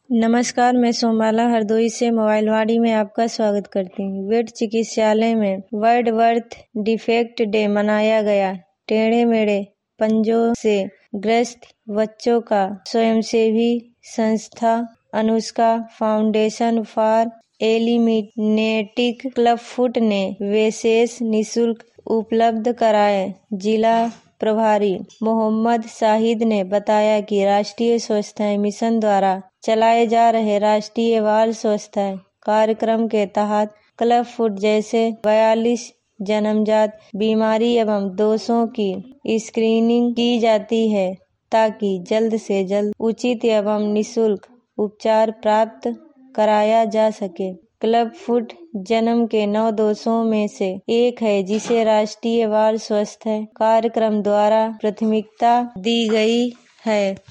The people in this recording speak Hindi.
नमस्कार, मैं सोमाला हरदोई से मोबाइलवाड़ी में आपका स्वागत करती हूँ। वेट चिकित्सालय में वर्ल्ड बर्थ डिफेक्ट डे मनाया गया। टेढ़े मेढ़े पंजों से ग्रस्त बच्चों का स्वयंसेवी संस्था Anushka foundation for eliminating clubfoot ने विशेष निःशुल्क उपलब्ध कराए। जिला प्रभारी मोहम्मद शाहिद ने बताया कि राष्ट्रीय स्वच्छता मिशन द्वारा चलाए जा रहे राष्ट्रीय बाल स्वच्छता कार्यक्रम के तहत क्लबफुट जैसे 42 जन्मजात बीमारी एवं दोषों की स्क्रीनिंग की जाती है ताकि जल्द से जल्द उचित एवं निःशुल्क उपचार प्राप्त कराया जा सके। क्लबफुट जन्म के 9 दोषों में से एक है जिसे राष्ट्रीय बाल स्वास्थ्य कार्यक्रम द्वारा प्राथमिकता दी गई है।